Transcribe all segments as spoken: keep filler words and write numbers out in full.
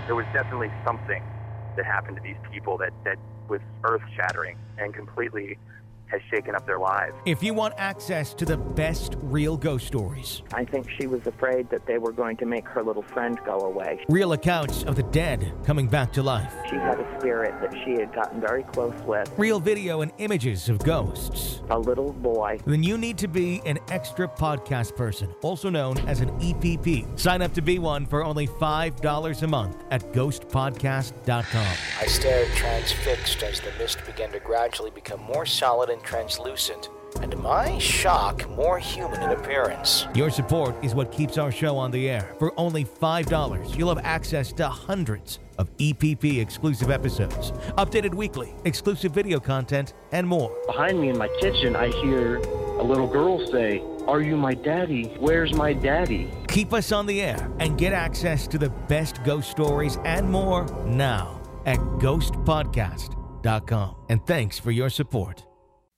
there was definitely something that happened to these people that, that was earth-shattering and completely has shaken up their lives. If you want access to the best real ghost stories, I think she was afraid that they were going to make her little friend go away. real accounts of the dead coming back to life, She had a spirit that she had gotten very close with, real video and images of ghosts, a little boy. then you need to be an extra podcast person, also known as an E P P. Sign up to be one for only five dollars a month at ghost podcast dot com. I stared transfixed as the mist began to gradually become more solid and translucent, and to my shock, more human in appearance. Your support is what keeps our show on the air. For only five dollars, you'll have access to hundreds of E P P exclusive episodes, updated weekly, exclusive video content, and more. Behind me in my kitchen, I hear a little girl say, "Are you my daddy? Where's my daddy?" Keep us on the air and get access to the best ghost stories and more now at ghost podcast dot com. And thanks for your support.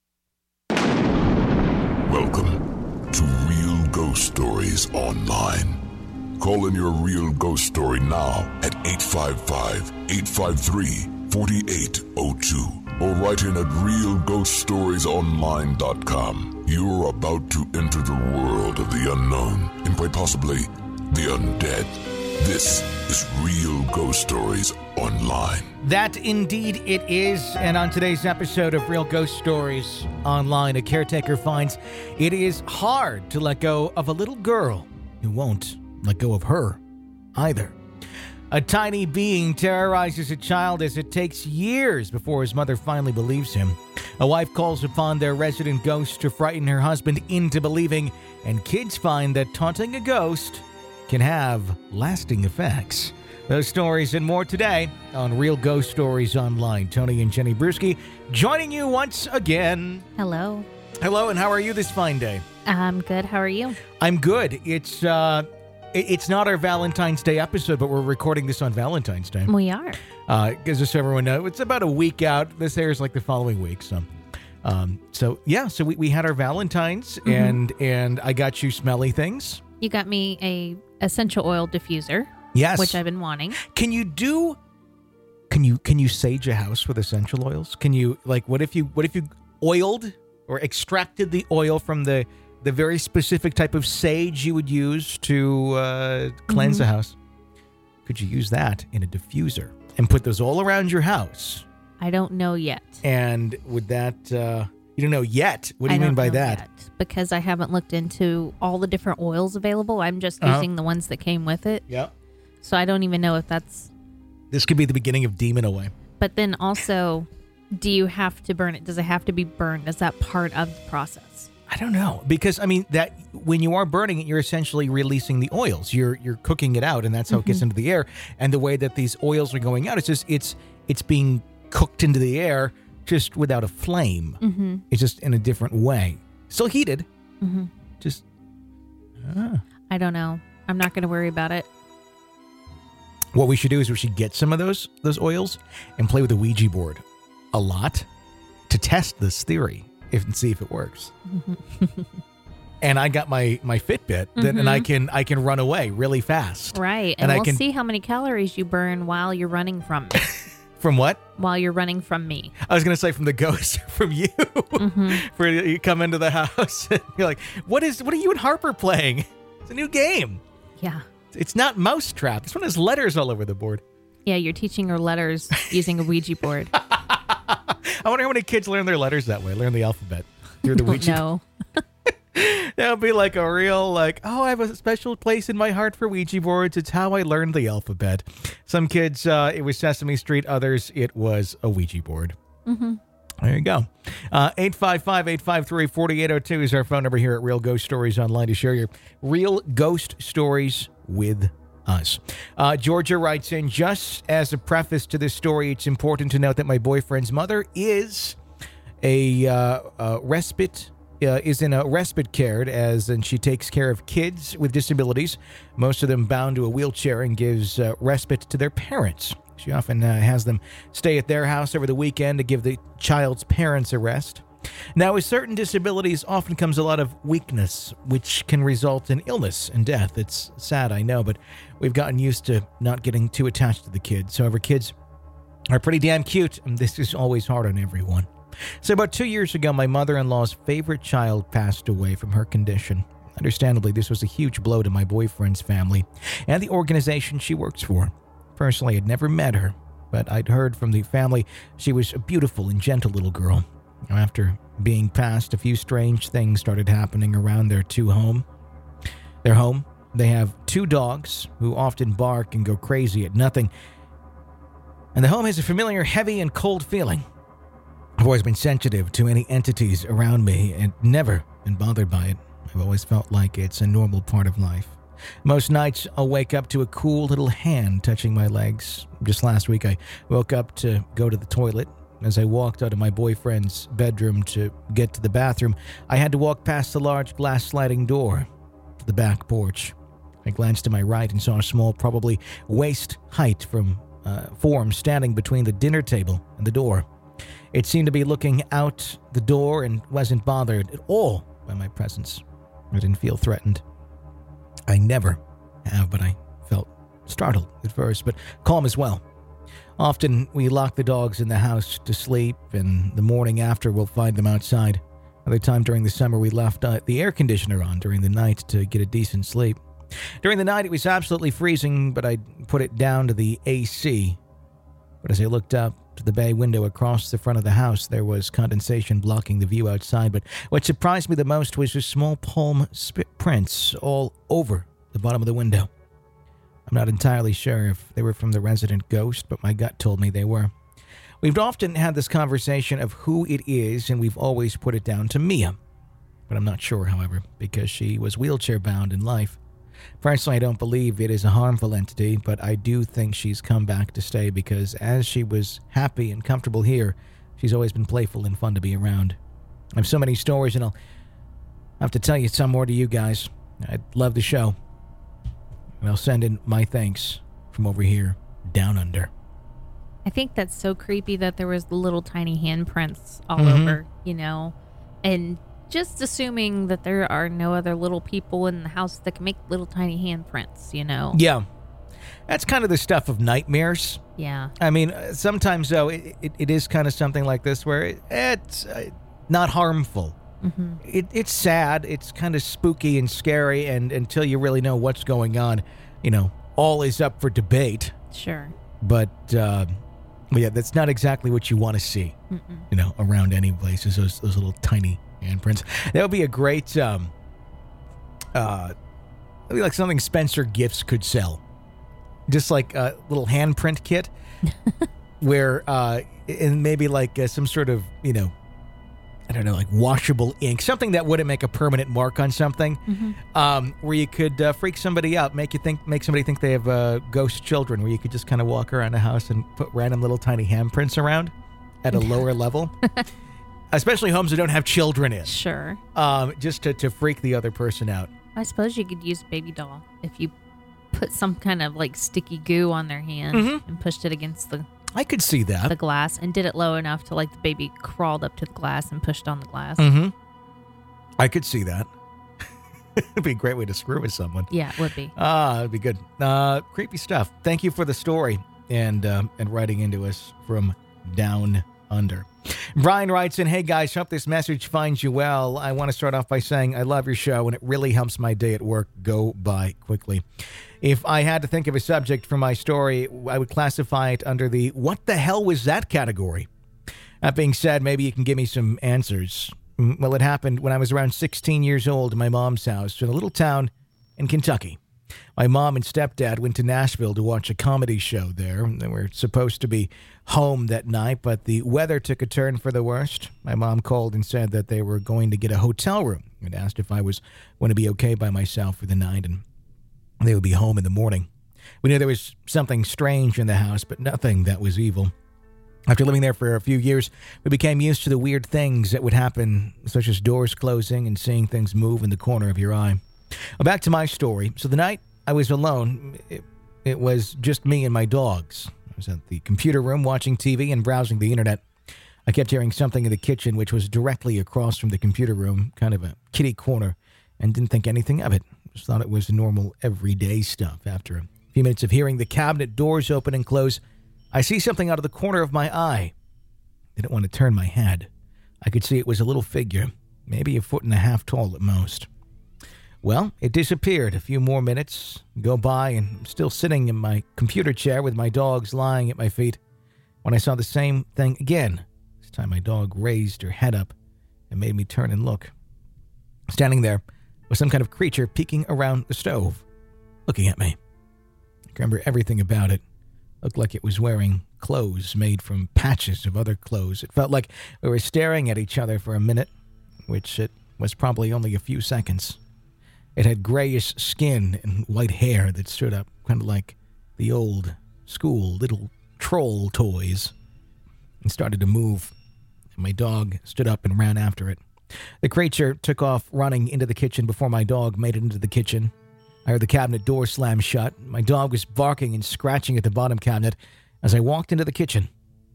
Welcome to Real Ghost Stories Online. Call in your real ghost story now at eight five five, eight five three, four eight zero two or write in at real ghost stories online dot com. You're about to enter the world of the unknown and quite possibly the undead. This is Real Ghost Stories Online. That indeed it is. And on today's episode of Real Ghost Stories Online, a caretaker finds it is hard to let go of a little girl who won't let go of her either. A tiny being terrorizes a child as it takes years before his mother finally believes him. A wife calls upon their resident ghost to frighten her husband into believing, and kids find that taunting a ghost can have lasting effects. Those stories and more today on Real Ghost Stories Online. Tony and Jenny Brewski joining you once again. Hello. Hello, and how are you this fine day? I'm good. How are you? I'm good. It's uh, it- it's not our Valentine's Day episode, but we're recording this on Valentine's Day. We are. Uh, just so everyone knows, it's about a week out. This airs like the following week. So, um, so yeah. So we, we had our Valentine's, Mm-hmm. and and I got you smelly things. You got me a essential oil diffuser, Yes. which I've been wanting. Can you do? Can you can you sage a house with essential oils? Can you like what if you what if you oiled or extracted the oil from the the very specific type of sage you would use to uh, cleanse Mhm. a house? Could you use that in a diffuser and put those all around your house? I don't know yet. And would that uh, you don't know yet? What do I you mean don't by know that? yet, because I haven't looked into all the different oils available. I'm just Uh-huh. using the ones that came with it. Yeah. So I don't even know if that's... This could be the beginning of Demon Away. But then also, do you have to burn it? Does it have to be burned? Is that part of the process? I don't know, because I mean that when you are burning it, you're essentially releasing the oils. You're you're cooking it out, and that's how it gets into the air. And the way that these oils are going out, it's just it's it's being cooked into the air, just without a flame. Mm-hmm. It's just in a different way, still heated. Mm-hmm. Just ah. I don't know. I'm not going to worry about it. What we should do is we should get some of those those oils and play with the Ouija board a lot to test this theory if and see if it works. And I got my my Fitbit, that, and I can I can run away really fast. Right. And, And I we'll can- see how many calories you burn while you're running from me. From what? while you're running from me. I was gonna say from the ghost, from you. Mm-hmm. For you come into the house and you're like, what is what are you and Harper playing? It's a new game. Yeah. It's not Mousetrap. This one has letters all over the board. Yeah, you're teaching her letters using a Ouija board. I wonder how many kids learn their letters that way, learn the alphabet through the Ouija. No. That would be like a real, like, oh, I have a special place in my heart for Ouija boards. It's how I learned the alphabet. Some kids, uh, it was Sesame Street. Others, it was a Ouija board. Mm-hmm. There you go. Uh, eight five five, eight five three, four eight zero two is our phone number here at Real Ghost Stories Online to share your real ghost stories with us. Uh, Georgia writes in, just as a preface to this story, it's important to note that my boyfriend's mother is a uh, uh, respite Uh, is in a respite care, as and she takes care of kids with disabilities, most of them bound to a wheelchair, and gives uh, respite to their parents. She often uh, has them stay at their house over the weekend to give the child's parents a rest. Now, with certain disabilities often comes a lot of weakness, which can result in illness and death. It's sad, I know, but we've gotten used to not getting too attached to the kids. However, kids are pretty damn cute, and this is always hard on everyone. So about two years ago, my mother-in-law's favorite child passed away from her condition. Understandably, this was a huge blow to my boyfriend's family and the organization she works for. Personally, I'd never met her, but I'd heard from the family she was a beautiful and gentle little girl. After being passed, a few strange things started happening around their two home. Their home, they have two dogs who often bark and go crazy at nothing. And the home has a familiar, heavy, and cold feeling. I've always been sensitive to any entities around me and never been bothered by it. I've always felt like it's a normal part of life. Most nights, I'll wake up to a cool little hand touching my legs. Just last week, I woke up to go to the toilet. As I walked out of my boyfriend's bedroom to get to the bathroom, I had to walk past the large glass sliding door to the back porch. I glanced to my right and saw a small, probably waist height from uh, form standing between the dinner table and the door. It seemed to be looking out the door and wasn't bothered at all by my presence. I didn't feel threatened. I never have, but I felt startled at first, but calm as well. Often, we lock the dogs in the house to sleep, and the morning after, we'll find them outside. Other time during the summer, we left uh, the air conditioner on during the night to get a decent sleep. During the night, it was absolutely freezing, but I put it down to the A C. But as I looked up to the bay window across the front of the house, there was condensation blocking the view outside. But what surprised me the most was the small palm prints all over the bottom of the window. I'm not entirely sure if they were from the resident ghost, but my gut told me they were. We've often had this conversation of who it is, and we've always put it down to Mia. But I'm not sure, however, because she was wheelchair-bound in life. Personally, I don't believe it is a harmful entity, but I do think she's come back to stay because as she was happy and comfortable here, she's always been playful and fun to be around. I have so many stories, and I'll have to tell you some more to you guys. I'd love the show. And I'll send in my thanks from over here, down under. I think that's so creepy that there was little tiny handprints all Mm-hmm. over, you know, and just assuming that there are no other little people in the house that can make little tiny handprints, you know? Yeah. That's kind of the stuff of nightmares. Yeah. I mean, uh, sometimes, though, it, it, it is kind of something like this where it, it's uh, not harmful. Mm-hmm. It, it's sad. It's kind of spooky and scary, and until you really know what's going on, you know, all is up for debate. Sure. But, uh, but yeah, that's not exactly what you want to see, Mm-mm. you know, around any places, those, those little tiny handprints. That would be a great, um, uh, that'd be like something Spencer Gifts could sell. Just like a little handprint kit where, uh, and maybe like uh, some sort of, you know, I don't know, like washable ink, something that wouldn't make a permanent mark on something, Mm-hmm. um, where you could uh, freak somebody out, make you think, make somebody think they have uh, ghost children, where you could just kind of walk around the house and put random little tiny handprints around at a lower level, especially homes that don't have children in, Sure. um, just to, to freak the other person out. I suppose you could use baby doll if you put some kind of like sticky goo on their hand Mhm. and pushed it against the, I could see that. the glass and did it low enough to like the baby crawled up to the glass and pushed on the glass. Mm-hmm. I could see that. It'd be a great way to screw with someone. Yeah, it would be. Ah, it'd be good. Uh, creepy stuff. Thank you for the story and um, and writing into us from down under. Brian writes in, hey guys, hope this message finds you well. I want to start off by saying I love your show and it really helps my day at work go by quickly. If I had to think of a subject for my story, I would classify it under the what the hell was that category. That being said, maybe you can give me some answers. Well, it happened when I was around sixteen years old in my mom's house in a little town in Kentucky. My mom and stepdad went to Nashville to watch a comedy show there. They were supposed to be home that night, but the weather took a turn for the worst. My mom called and said that they were going to get a hotel room and asked if I was going to be okay by myself for the night and they would be home in the morning. We knew there was something strange in the house, but nothing that was evil. After living there for a few years, we became used to the weird things that would happen, such as doors closing and seeing things move in the corner of your eye. Well, back to my story. So the night I was alone, it, it was just me and my dogs. I was at the computer room watching T V and browsing the internet. I kept hearing something in the kitchen, which was directly across from the computer room, kind of a kitty corner, and didn't think anything of it. Just thought it was normal, everyday stuff. After a few minutes of hearing the cabinet doors open and close, I see something out of the corner of my eye. Didn't want to turn my head. I could see it was a little figure, maybe a foot and a half tall at most. Well, it disappeared. A few more minutes go by, and I'm still sitting in my computer chair with my dogs lying at my feet when I saw the same thing again. This time my dog raised her head up and made me turn and look. Standing there was some kind of creature peeking around the stove, looking at me. I remember everything about it. Looked like it was wearing clothes made from patches of other clothes. It felt like we were staring at each other for a minute, which it was probably only a few seconds. It had grayish skin and white hair that stood up, kind of like the old school little troll toys, and started to move. And my dog stood up and ran after it. The creature took off running into the kitchen before my dog made it into the kitchen. I heard the cabinet door slam shut. My dog was barking and scratching at the bottom cabinet as I walked into the kitchen.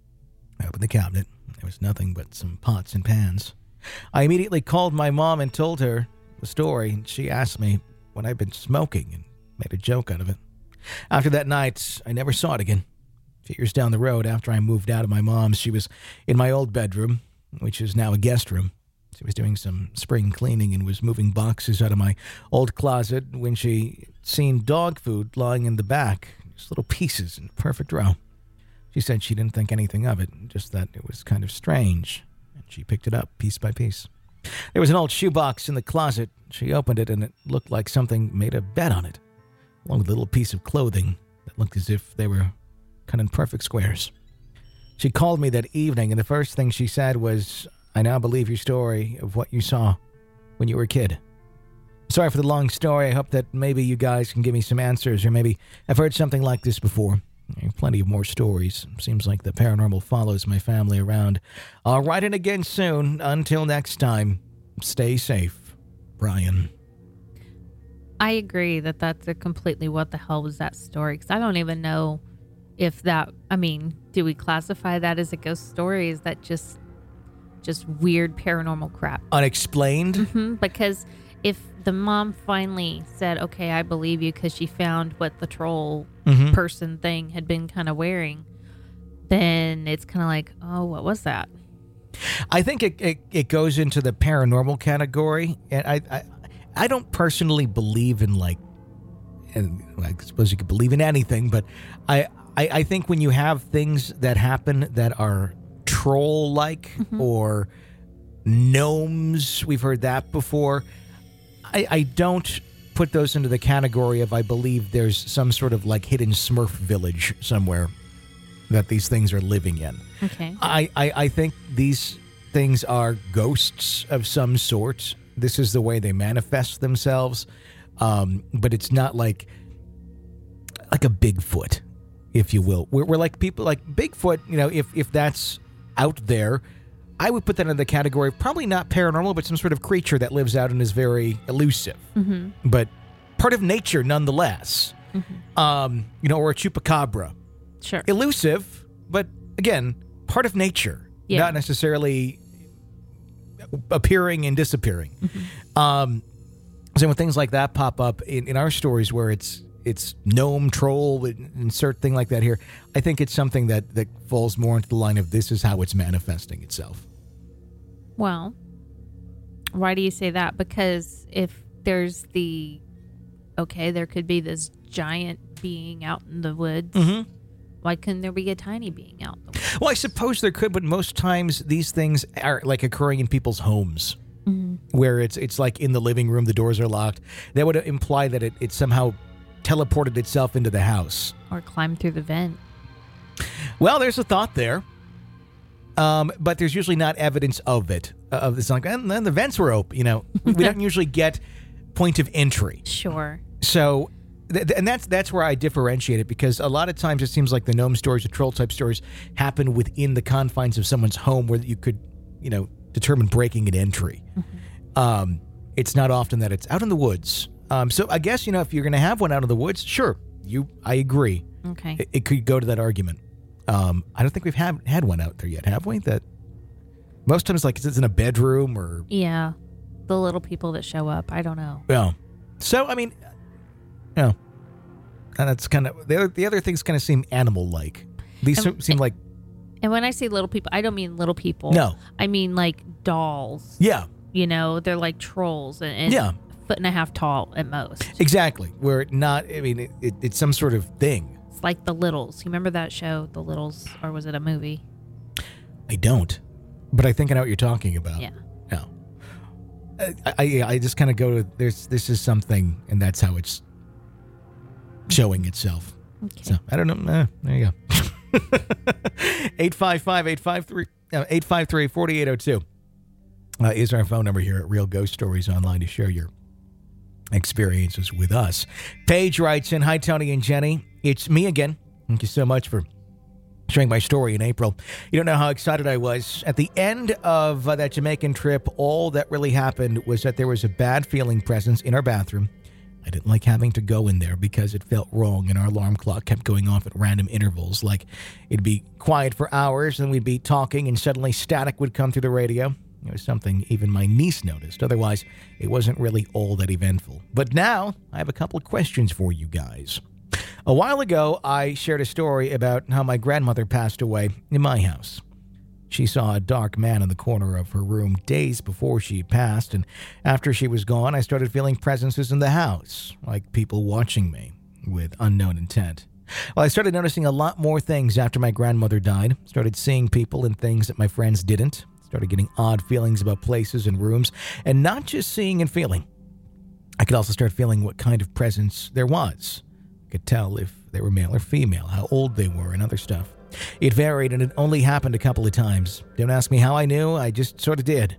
I opened the cabinet. There was nothing but some pots and pans. I immediately called my mom and told her the story, and she asked me what I'd been smoking and made a joke out of it. After that night, I never saw it again. A few years down the road, after I moved out of my mom's, she was in my old bedroom, which is now a guest room. She was doing some spring cleaning and was moving boxes out of my old closet when she seen dog food lying in the back, just little pieces in a perfect row. She said she didn't think anything of it, just that it was kind of strange, and she picked it up piece by piece. There was an old shoebox in the closet. She opened it, and it looked like something made a bed on it, along with a little piece of clothing that looked as if they were cut in perfect squares. She called me that evening, and the first thing she said was, "I now believe your story of what you saw when you were a kid." Sorry for the long story. I hope that maybe you guys can give me some answers, or maybe I've heard something like this before. There are plenty of more stories. Seems like the paranormal follows my family around. I'll write in again soon. Until next time, stay safe. Brian. I agree that that's a completely what the hell was that story, because I don't even know if that, I mean, do we classify that as a ghost story? Is that just just weird paranormal crap? Unexplained? Mm-hmm, because if the mom finally said, okay, I believe you because she found what the troll mm-hmm. person thing had been kind of wearing, then it's kind of like, oh, what was that? I think it, it, it goes into the paranormal category, and I, I I don't personally believe in, like, and I suppose you could believe in anything, but I, I, I think when you have things that happen that are troll-like mm-hmm. or gnomes, we've heard that before, I, I don't put those into the category of I believe there's some sort of like hidden Smurf village somewhere that these things are living in. Okay. I, I, I think these things are ghosts of some sort. This is the way they manifest themselves. Um, but it's not like like a Bigfoot, if you will. We're, we're like people like Bigfoot, you know, if, if that's out there, I would put that in the category of probably not paranormal, but some sort of creature that lives out and is very elusive. Mm-hmm. But part of nature nonetheless. Mm-hmm. Um, you know, or a chupacabra. Sure. Elusive, but again, part of nature. Yeah. Not necessarily appearing and disappearing. Mm-hmm. Um, so when things like that pop up in, in our stories where it's it's gnome, troll, insert thing like that here, I think it's something that, that falls more into the line of this is how it's manifesting itself. Well, why do you say that? Because if there's the, okay, there could be this giant being out in the woods. Mm-hmm. Why couldn't there be a tiny being out in the woods? Well, I suppose there could, but most times these things are like occurring in people's homes. Mm-hmm. Where it's it's like in the living room, the doors are locked. That would imply that it, it somehow teleported itself into the house. Or climbed through the vent. Well, there's a thought there. Um, but there's usually not evidence of it. Uh, of It's like, and then the vents were open. You know, we don't usually get point of entry. Sure. So, th- and that's that's where I differentiate it, because a lot of times it seems like the gnome stories, the troll type stories, happen within the confines of someone's home where you could, you know, determine breaking an entry. Mm-hmm. Um, it's not often that it's out in the woods. Um, so I guess, you know, if you're going to have one out of the woods, sure, you. I agree. Okay. It, it could go to that argument. Um, I don't think we've had had one out there yet, have we? That Most times, like, it's in a bedroom or... Yeah. The little people that show up. I don't know. Yeah. So, I mean, you know, and that's kind of... The other, the other things kind of seem animal-like. These And- seem like... And when I say little people, I don't mean little people. No. I mean like dolls. Yeah. You know, they're like trolls and, and Yeah. foot and a half tall at most. Exactly. Where not... I mean, it, it, it's some sort of thing. It's like The Littles. You remember that show, The Littles? Or was it a movie? I don't. But I think I know what you're talking about. Yeah. No. I, I, I just kind of go to... There's, this is something, and that's how it's showing itself. Okay. So, I don't know. Eh, there you go. eight five five, eight five three, uh, eight five three, four eight zero two uh, is our phone number here at Real Ghost Stories Online to share your experiences with us. Paige writes in, "Hi, Tony and Jenny. It's me again. Thank you so much for sharing my story in April. You don't know how excited I was. At the end of uh, that Jamaican trip, all that really happened was that there was a bad feeling presence in our bathroom. I didn't like having to go in there because it felt wrong, and our alarm clock kept going off at random intervals. Like, it'd be quiet for hours, and we'd be talking, and suddenly static would come through the radio. It was something even my niece noticed. Otherwise, it wasn't really all that eventful. But now, I have a couple of questions for you guys. A while ago, I shared a story about how my grandmother passed away in my house. She saw a dark man in the corner of her room days before she passed, and after she was gone, I started feeling presences in the house, like people watching me with unknown intent. Well, I started noticing a lot more things after my grandmother died, started seeing people and things that my friends didn't, started getting odd feelings about places and rooms, and not just seeing and feeling. I could also start feeling what kind of presence there was. I could tell if they were male or female, how old they were, and other stuff. It varied, and it only happened a couple of times. Don't ask me how I knew, I just sort of did.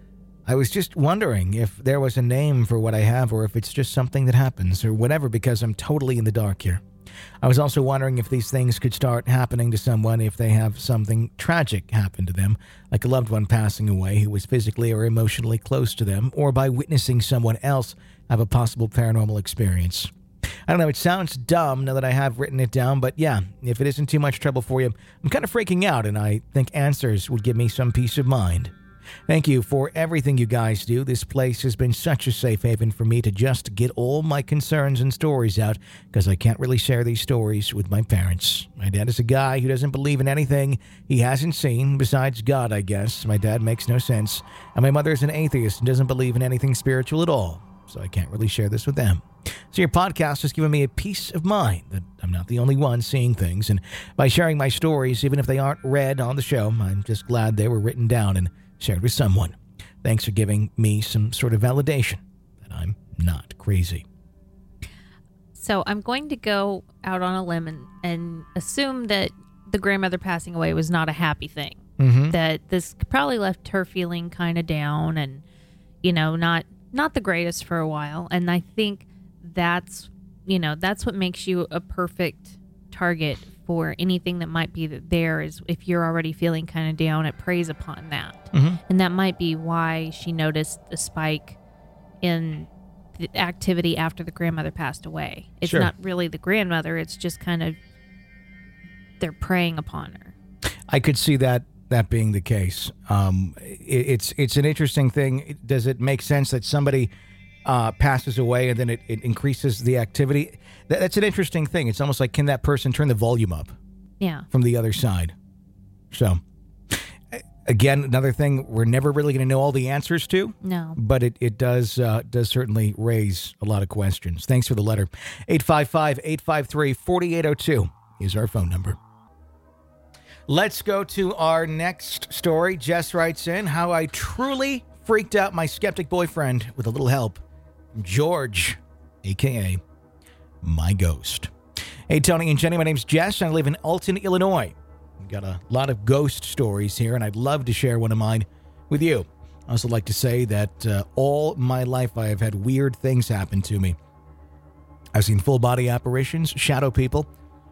I was just wondering if there was a name for what I have, or if it's just something that happens, or whatever, because I'm totally in the dark here. I was also wondering if these things could start happening to someone if they have something tragic happen to them, like a loved one passing away who was physically or emotionally close to them, or by witnessing someone else have a possible paranormal experience. I don't know, it sounds dumb now that I have written it down, but yeah, if it isn't too much trouble for you, I'm kind of freaking out, and I think answers would give me some peace of mind. Thank you for everything you guys do. This place has been such a safe haven for me to just get all my concerns and stories out, because I can't really share these stories with my parents. My dad is a guy who doesn't believe in anything he hasn't seen, besides God, I guess. My dad makes no sense. And my mother is an atheist and doesn't believe in anything spiritual at all, so I can't really share this with them. So your podcast has given me a peace of mind that I'm not the only one seeing things, and by sharing my stories, even if they aren't read on the show, I'm just glad they were written down and shared with someone. Thanks for giving me some sort of validation that I'm not crazy." So I'm going to go out on a limb and, and assume that the grandmother passing away was not a happy thing. Mm-hmm. That this probably left her feeling kind of down and, you know, not not the greatest for a while. And I think that's, you know, that's what makes you a perfect target for anything that might be there, is if you're already feeling kind of down, it preys upon that. Mm-hmm. And that might be why she noticed a spike in the activity after the grandmother passed away. It's Sure. not really the grandmother, it's just kind of they're preying upon her. I could see that that being the case. Um, it, it's it's an interesting thing. Does it make sense that somebody uh, passes away and then it, it increases the activity? That, that's an interesting thing. It's almost like, can that person turn the volume up Yeah. from the other side? So, again, another thing we're never really going to know all the answers to. No. But it, it does uh, does certainly raise a lot of questions. Thanks for the letter. eight five five, eight five three, four eight zero two is our phone number. Let's go to our next story. Jess writes in, "How I truly freaked out my skeptic boyfriend with a little help from George, a k a my ghost." Hey, Tony and Jenny, my name's Jess, and I live in Alton, Illinois. We've got a lot of ghost stories here, and I'd love to share one of mine with you. I also like to say that uh, all my life I have had weird things happen to me. I've seen full-body apparitions, shadow people,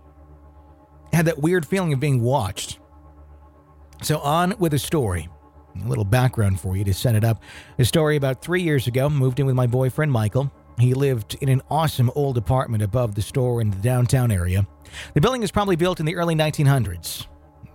had that weird feeling of being watched. So on with a story. A little background for you to set it up. A story about three years ago, moved in with my boyfriend, Michael. He lived in an awesome old apartment above the store in the downtown area. The building was probably built in the early nineteen hundreds.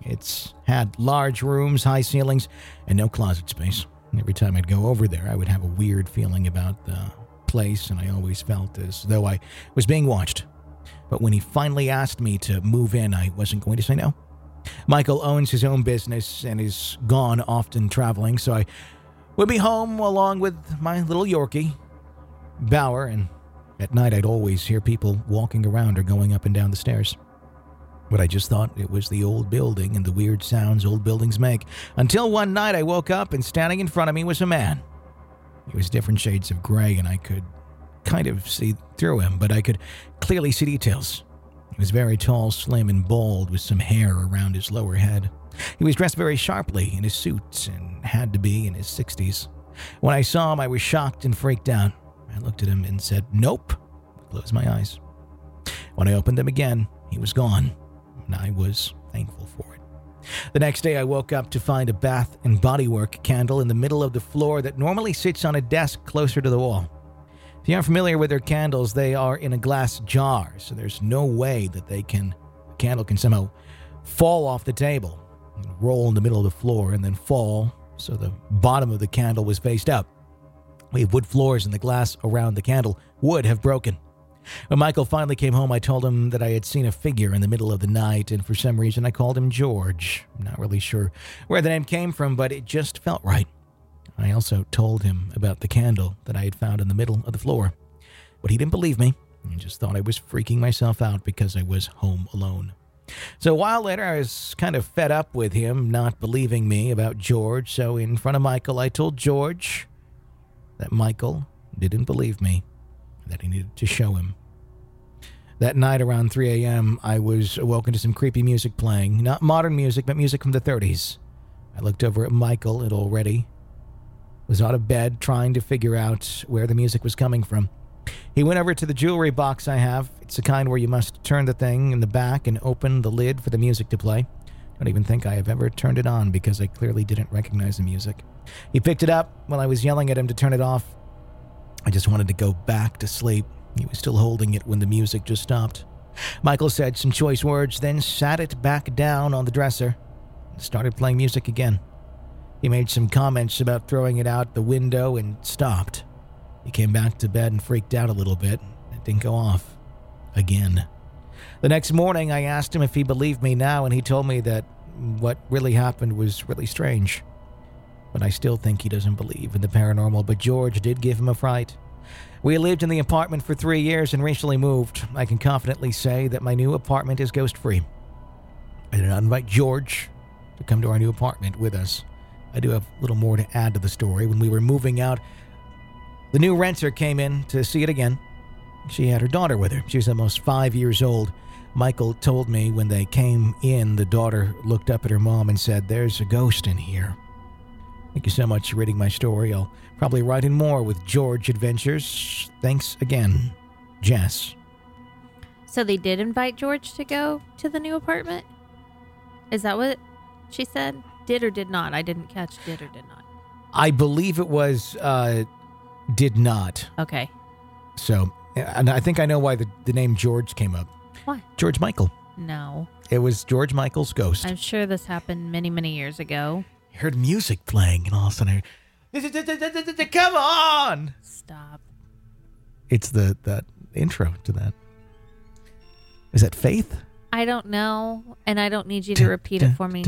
It's had large rooms, high ceilings, and no closet space. Every time I'd go over there, I would have a weird feeling about the place, and I always felt as though I was being watched. But when he finally asked me to move in, I wasn't going to say no. Michael owns his own business and is gone often traveling, so I would be home along with my little Yorkie, Bauer, and at night I'd always hear people walking around or going up and down the stairs. But I just thought it was the old building and the weird sounds old buildings make, until one night I woke up and standing in front of me was a man. He was different shades of gray, and I could kind of see through him, but I could clearly see details. He was very tall, slim, and bald, with some hair around his lower head. He was dressed very sharply in his suit and had to be in his sixties. When I saw him, I was shocked and freaked out. I looked at him and said, "Nope," closed my eyes. When I opened them again, he was gone, and I was thankful for it. The next day, I woke up to find a Bath and Body Works candle in the middle of the floor that normally sits on a desk closer to the wall. If you aren't familiar with their candles, they are in a glass jar, so there's no way that they can, a candle can somehow fall off the table, and roll in the middle of the floor, and then fall, so the bottom of the candle was faced up. We have wood floors, and the glass around the candle would have broken. When Michael finally came home, I told him that I had seen a figure in the middle of the night, and for some reason I called him George. I'm not really sure where the name came from, but it just felt right. I also told him about the candle that I had found in the middle of the floor. But he didn't believe me. He just thought I was freaking myself out because I was home alone. So a while later, I was kind of fed up with him not believing me about George. So in front of Michael, I told George that Michael didn't believe me, and that he needed to show him. That night around three a.m., I was awoken to some creepy music playing. Not modern music, but music from the thirties. I looked over at Michael, and already was out of bed trying to figure out where the music was coming from. He went over to the jewelry box I have. It's the kind where you must turn the thing in the back and open the lid for the music to play. I don't even think I have ever turned it on because I clearly didn't recognize the music. He picked it up while I was yelling at him to turn it off. I just wanted to go back to sleep. He was still holding it when the music just stopped. Michael said some choice words, then sat it back down on the dresser and started playing music again. He made some comments about throwing it out the window and stopped. He came back to bed and freaked out a little bit. It didn't go off. Again. The next morning, I asked him if he believed me now, and he told me that what really happened was really strange. But I still think he doesn't believe in the paranormal, but George did give him a fright. We lived in the apartment for three years and recently moved. I can confidently say that my new apartment is ghost-free. I did not invite George to come to our new apartment with us. I do have a little more to add to the story. When we were moving out, the new renter came in to see it again. She had her daughter with her. She was almost five years old. Michael told me when they came in, the daughter looked up at her mom and said, "There's a ghost in here." Thank you so much for reading my story. I'll probably write in more with George Adventures. Thanks again, Jess. So they did invite George to go to the new apartment? Is that what she said? Did or did not? I didn't catch did or did not. I believe it was uh, did not. Okay. So, and I think I know why the, the name George came up. Why? George Michael. No. It was George Michael's ghost. I'm sure this happened many, many years ago. I heard music playing, and all of a sudden I heard, "Come on!" Stop. It's the that intro to that. Is that Faith? I don't know, and I don't need you to repeat it for me.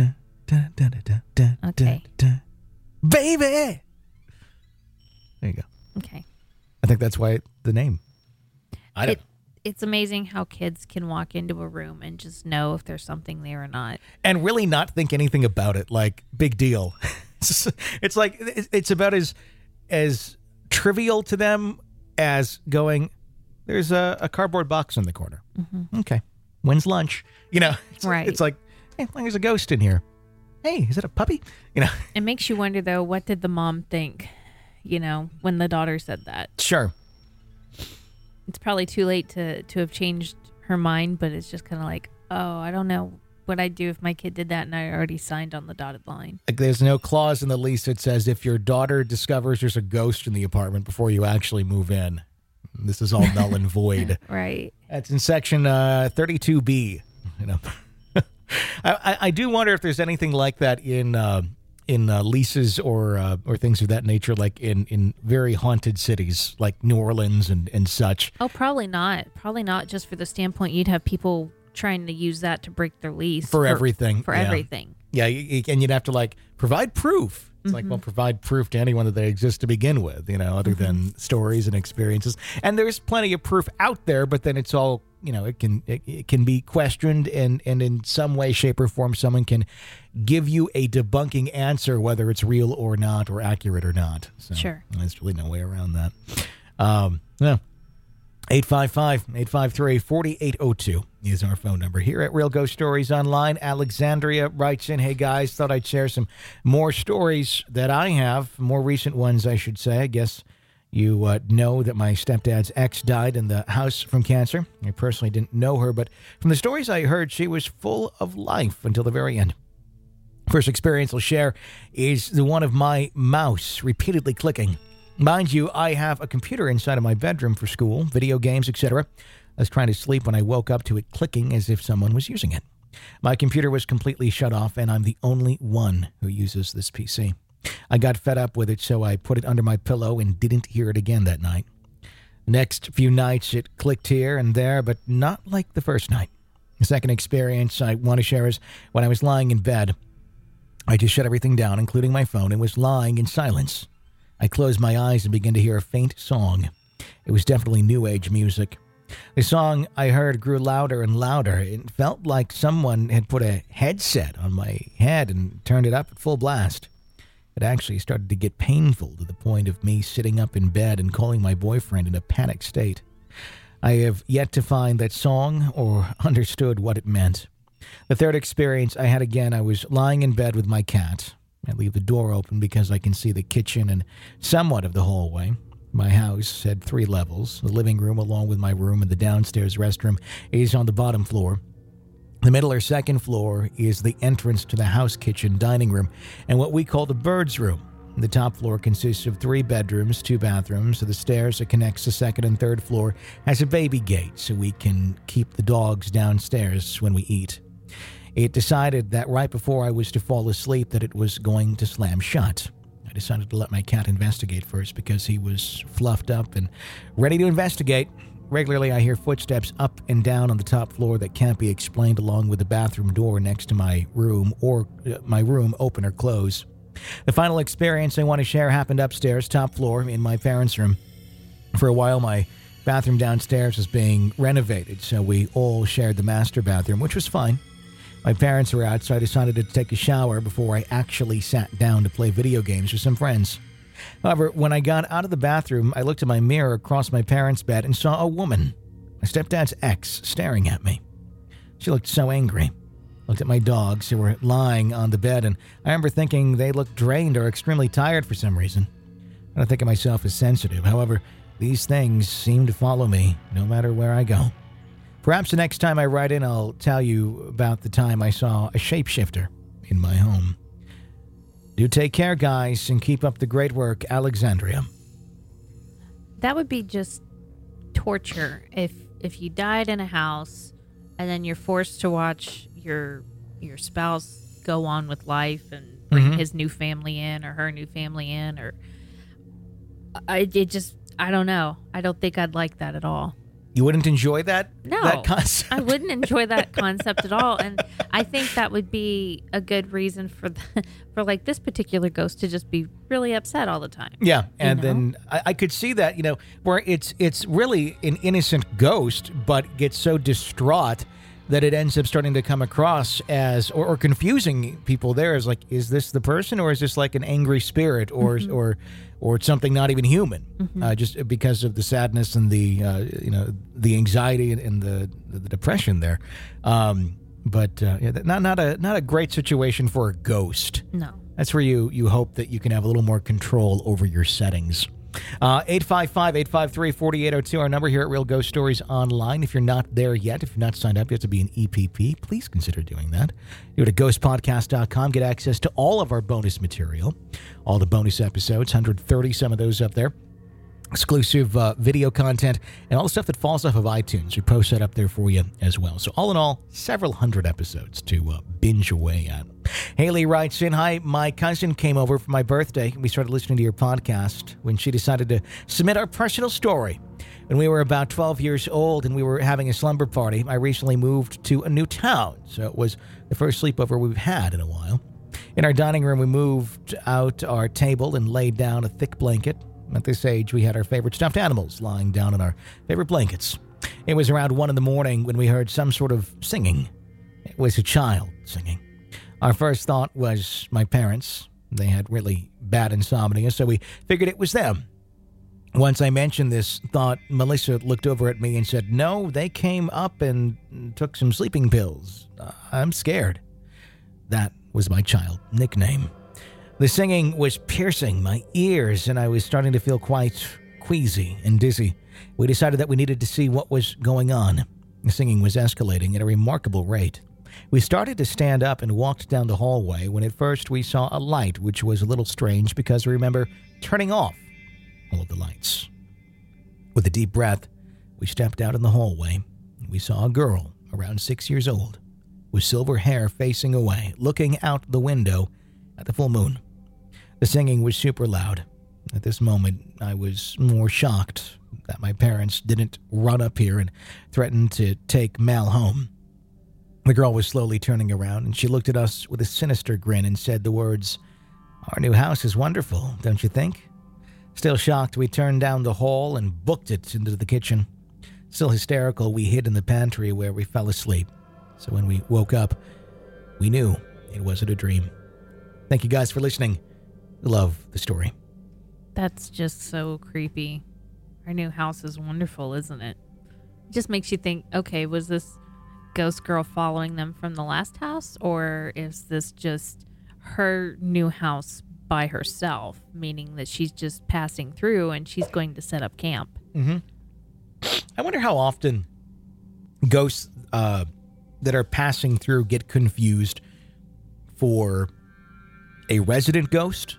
Okay. Baby! There you go. Okay. I think that's why the name. I don't it, It's amazing how kids can walk into a room and just know if there's something there or not. And really not think anything about it. Like, big deal. It's, it's like, it's about as as trivial to them as going, there's a, a cardboard box in the corner. Mm-hmm. Okay. When's lunch? You know, it's, right. It's like, hey, there's a ghost in here. Hey, is it a puppy? You know, it makes you wonder, though, what did the mom think, you know, when the daughter said that? Sure. It's probably too late to, to have changed her mind, but it's just kind of like, oh, I don't know what I'd do if my kid did that and I already signed on the dotted line. Like, there's no clause in the lease that says if your daughter discovers there's a ghost in the apartment before you actually move in, this is all null and void. Right. That's in section uh, thirty-two B. You know. I, I, I do wonder if there's anything like that in uh, in uh, leases or uh, or things of that nature, like in, in very haunted cities like New Orleans and, and such. Oh, probably not. Probably not. Just for the standpoint, you'd have people trying to use that to break their lease For, for everything. For yeah. everything. Yeah, you, you, and you'd have to like provide proof. It's mm-hmm. like, well, provide proof to anyone that they exist to begin with, you know, other mm-hmm. than stories and experiences. And there's plenty of proof out there, but then it's all, you know, it can it, it can be questioned, and, and in some way, shape, or form, someone can give you a debunking answer, whether it's real or not, or accurate or not. So sure. There's really no way around that. Um, yeah. eight five five, eight five three, four eight zero two is our phone number here at Real Ghost Stories Online. Alexandria writes in, hey guys, thought I'd share some more stories that I have, more recent ones, I should say. I guess you uh, know that my stepdad's ex died in the house from cancer. I personally didn't know her, but from the stories I heard, she was full of life until the very end. First experience I'll share is the one of my mouse repeatedly clicking. Mind you, I have a computer inside of my bedroom for school, video games, et cetera. I was trying to sleep when I woke up to it clicking as if someone was using it. My computer was completely shut off, and I'm the only one who uses this P C. I got fed up with it, so I put it under my pillow and didn't hear it again that night. The next few nights, it clicked here and there, but not like the first night. The second experience I want to share is when I was lying in bed. I just shut everything down, including my phone, and was lying in silence. I closed my eyes and began to hear a faint song. It was definitely New Age music. The song I heard grew louder and louder. It felt like someone had put a headset on my head and turned it up at full blast. It actually started to get painful to the point of me sitting up in bed and calling my boyfriend in a panic state. I have yet to find that song or understood what it meant. The third experience I had again, I was lying in bed with my cat. I leave the door open because I can see the kitchen and somewhat of the hallway. My house had three levels. The living room, along with my room and the downstairs restroom, is on the bottom floor. The middle or second floor is the entrance to the house kitchen dining room and what we call the bird's room. The top floor consists of three bedrooms, two bathrooms. So the stairs that connects the second and third floor has a baby gate so we can keep the dogs downstairs when we eat. It decided that right before I was to fall asleep that it was going to slam shut. I decided to let my cat investigate first because he was fluffed up and ready to investigate. Regularly, I hear footsteps up and down on the top floor that can't be explained, along with the bathroom door next to my room or uh, my room open or close. The final experience I want to share happened upstairs, top floor, in my parents' room. For a while, my bathroom downstairs was being renovated, so we all shared the master bathroom, which was fine. My parents were out, so I decided to take a shower before I actually sat down to play video games with some friends. However, when I got out of the bathroom, I looked at my mirror across my parents' bed and saw a woman, my stepdad's ex, staring at me. She looked so angry. Looked at my dogs who were lying on the bed, and I remember thinking they looked drained or extremely tired for some reason. I don't think of myself as sensitive. However, these things seem to follow me no matter where I go. Perhaps the next time I write in, I'll tell you about the time I saw a shapeshifter in my home. Do take care, guys, and keep up the great work, Alexandria. That would be just torture if if you died in a house and then you're forced to watch your your spouse go on with life and bring mm-hmm. his new family in or her new family in, or I it just I don't know. I don't think I'd like that at all. You wouldn't enjoy that? No, that concept? I wouldn't enjoy that concept at all. And I think that would be a good reason for the, for like this particular ghost to just be really upset all the time. Yeah, and you know? then I, I could see that, you know, where it's it's really an innocent ghost, but gets so distraught that it ends up starting to come across as, or, or confusing people there as like, is this the person, or is this like an angry spirit, or mm-hmm. or or it's something not even human, mm-hmm. uh, just because of the sadness and the uh, you know the anxiety and, and the the depression there. Um, but uh, yeah, not not a not a great situation for a ghost. No, that's where you you hope that you can have a little more control over your settings. Uh, eight five five, eight five three, four eight zero two, our number here at Real Ghost Stories Online. If you're not there yet, if you're not signed up, you have to be an E P P. Please consider doing that. Go to ghost podcast dot com. Get access to all of our bonus material, all the bonus episodes, one hundred thirty, some of those up there. exclusive uh, video content, and all the stuff that falls off of iTunes. We post that up there for you as well. So all in all, several hundred episodes to uh, binge away at. Haley writes in, hi, my cousin came over for my birthday. We started listening to your podcast when she decided to submit our personal story. When we were about twelve years old and we were having a slumber party, I recently moved to a new town, so it was the first sleepover we've had in a while. In our dining room, we moved out our table and laid down a thick blanket. At this age, we had our favorite stuffed animals lying down on our favorite blankets. It was around one in the morning when we heard some sort of singing. It was a child singing. Our first thought was my parents. They had really bad insomnia, so we figured it was them. Once I mentioned this thought, Melissa looked over at me and said, no, they came up and took some sleeping pills. Uh, I'm scared. That was my child nickname. The singing was piercing my ears, and I was starting to feel quite queasy and dizzy. We decided that we needed to see what was going on. The singing was escalating at a remarkable rate. We started to stand up and walked down the hallway when at first we saw a light, which was a little strange because I remember turning off all of the lights. With a deep breath, we stepped out in the hallway. We saw a girl around six years old with silver hair facing away, looking out the window at the full moon. The singing was super loud. At this moment, I was more shocked that my parents didn't run up here and threaten to take Mal home. The girl was slowly turning around, and she looked at us with a sinister grin and said the words, "Our new house is wonderful, don't you think?" Still shocked, we turned down the hall and booked it into the kitchen. Still hysterical, we hid in the pantry where we fell asleep. So when we woke up, we knew it wasn't a dream. Thank you guys for listening. Love the story. That's just so creepy. Our new house is wonderful, isn't it? It just makes you think, okay, was this ghost girl following them from the last house? Or is this just her new house by herself, meaning that she's just passing through and she's going to set up camp? Mm-hmm. I wonder how often ghosts uh, that are passing through get confused for a resident ghost.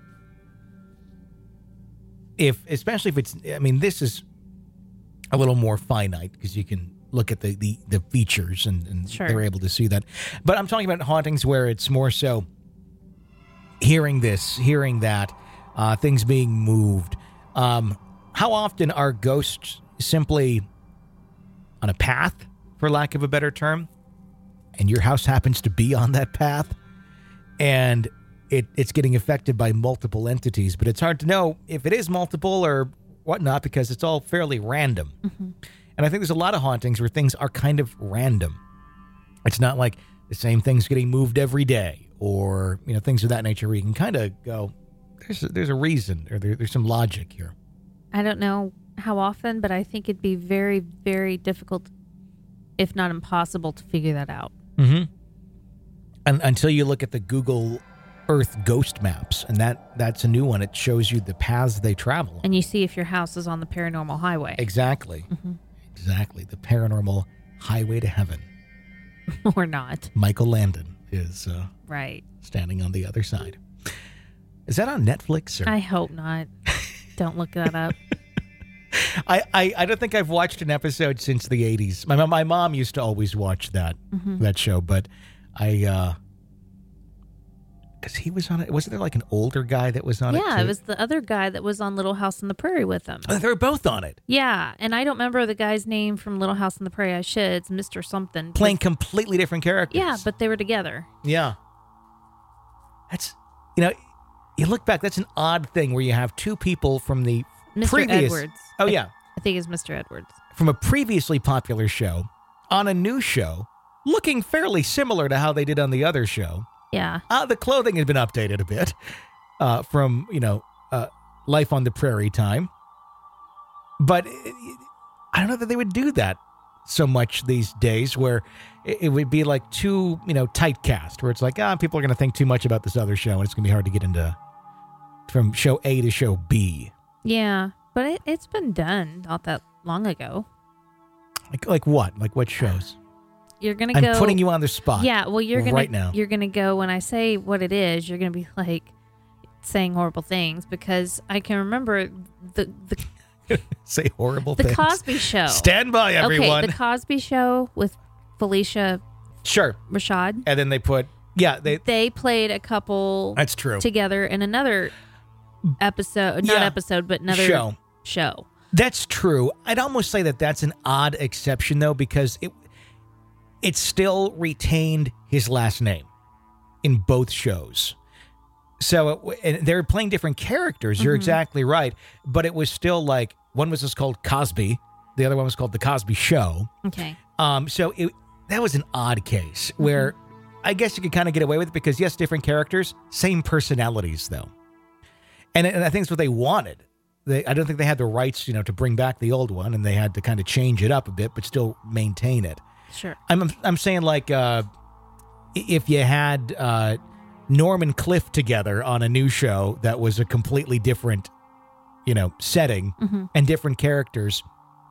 If, especially if it's, I mean, this is a little more finite because you can look at the, the, the features and, and Sure. they're able to see that. But I'm talking about hauntings where it's more so hearing this, hearing that, uh, things being moved. Um, how often are ghosts simply on a path, for lack of a better term, and your house happens to be on that path, and it, it's getting affected by multiple entities, but it's hard to know if it is multiple or whatnot because it's all fairly random. Mm-hmm. And I think there's a lot of hauntings where things are kind of random. It's not like the same thing's getting moved every day or, you know, things of that nature where you can kind of go, there's a, there's a reason or there, there's some logic here. I don't know how often, but I think it'd be very, very difficult, if not impossible, to figure that out. Mm-hmm. And until you look at the Google Earth ghost maps, and that that's a new one. It shows you the paths they travel on. And you see if your house is on the paranormal highway. Exactly. Mm-hmm. Exactly. The paranormal highway to heaven. Or not. Michael Landon is uh, Right. standing on the other side. Is that on Netflix? Or? I hope not. Don't look that up. I, I, I don't think I've watched an episode since the eighties. My my mom used to always watch that Mm-hmm. that show, but I uh, because he was on it. Wasn't there like an older guy that was on it? Yeah, too? it was the other guy that was on Little House on the Prairie with him. Oh, they were both on it, Yeah, and I don't remember the guy's name from Little House on the Prairie. I should. It's Mister something. playing But- completely different characters. Yeah, but they were together. yeah, that's you know, you look back. That's an odd thing where you have two people from the Mister previous. Edwards. Oh I- yeah, I think it's Mister Edwards. from a previously popular show on a new show, looking fairly similar to how they did on the other show. Yeah. Uh, the clothing had been updated a bit uh, from, you know, uh, Life on the Prairie time. But it, I don't know that they would do that so much these days where it, it would be like too, you know, tight cast where it's like, ah, people are going to think too much about this other show and it's going to be hard to get into from show A to show B. Yeah, but it, it's been done not that long ago. Like, like what? Like what shows? You're going to I'm go. putting you on the spot. Yeah, well, you're gonna right now. You're gonna go when I say what it is. You're gonna be like saying horrible things because I can remember the the Say horrible The things. Cosby Show. Stand by, everyone. Okay, The Cosby Show with Felicia Sure. Rashad. And then they put, yeah, they. They played a couple That's true. together in another episode, not Yeah. episode, but another Show. show. That's true. I'd almost say that that's an odd exception, though, because it it still retained his last name in both shows. So it, and they're playing different characters. You're Mhm. exactly right. But it was still like, one was just called Cosby. The other one was called The Cosby Show. Okay. Um, so it, that was an odd case where I guess you could kind of get away with it because, yes, different characters, same personalities, though. And, and I think it's what they wanted. They, I don't think they had the rights, you know, to bring back the old one, and they had to kind of change it up a bit, but still maintain it. Sure. I'm I'm saying like uh, if you had uh, Norm and Cliff together on a new show that was a completely different, you know, setting Mhm. and different characters,